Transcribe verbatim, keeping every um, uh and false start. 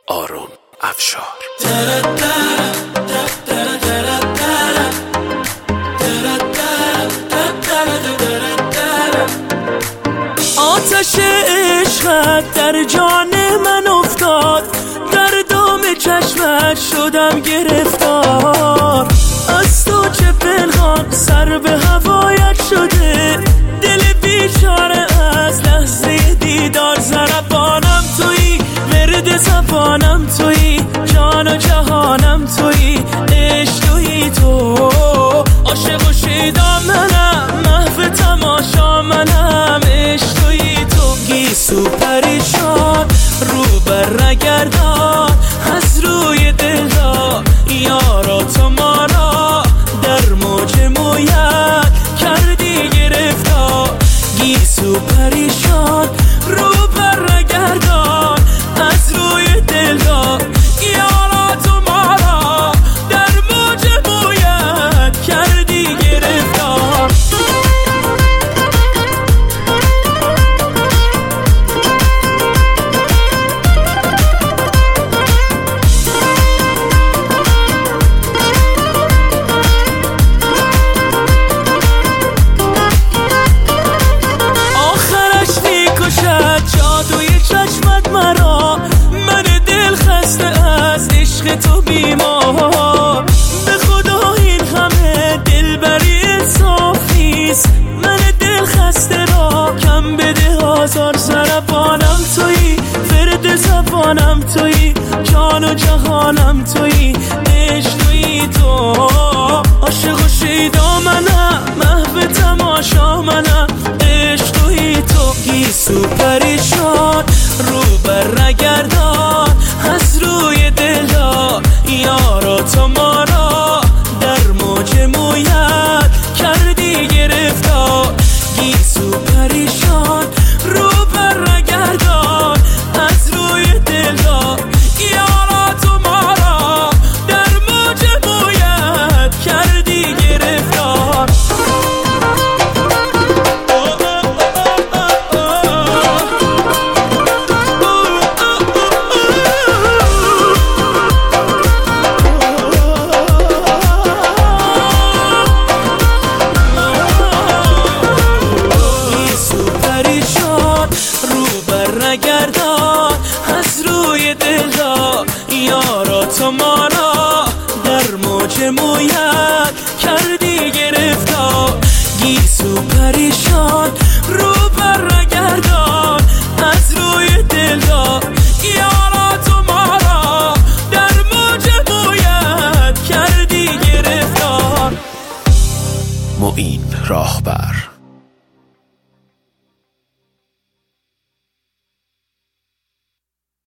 آرون افشار. آتش عشقت در جان من افتاد، در دام چشمت شدم گرفتار. از تو چه پنهان سر به هوایت شده، دل بیچاره از لحظه دیدار. ضربانم تویی، ورد زبانم تویی، جان و جهانم تویی، عشق تویی تو. عاشق و شیدا منم، محو تماشا منم، عشق تویی تو. گیسو پریشان رو بر نگردان، از روی دل دا یارا تو ما را در موج مویت کردی گرفتار. گیسو پریشان رو بر نگردان، از روی دل دا یارا تو ما را در موج مویت کردی گرفتار. تو بیمار به خدا این همه دلبری انصاف نیست. من دل خسته را کم بده آزار. ضربانم تویی، ورد زبانم تویی، جان و جهانم تویی، عشق تویی تو. عاشق و شیدا منم، محو تماشا منم، عشق تویی تو. گیسو پریشان رو بر نگردان، از روی دل دا یارا تو ما را در موج مویت کردی گرفتار. گیسو پریشان رو بر نگردان، از روی دل دا یارا تو ما را در موج مویت کردی گرفتار. نگردان، از روی دل دا یارا تو ما را در موج مویت کردی گرفتار. گیسو پریشان رو بر نگردان، از روی دل دا یارا تو ما را در موج مویت کردی گرفتار. معین راهبر.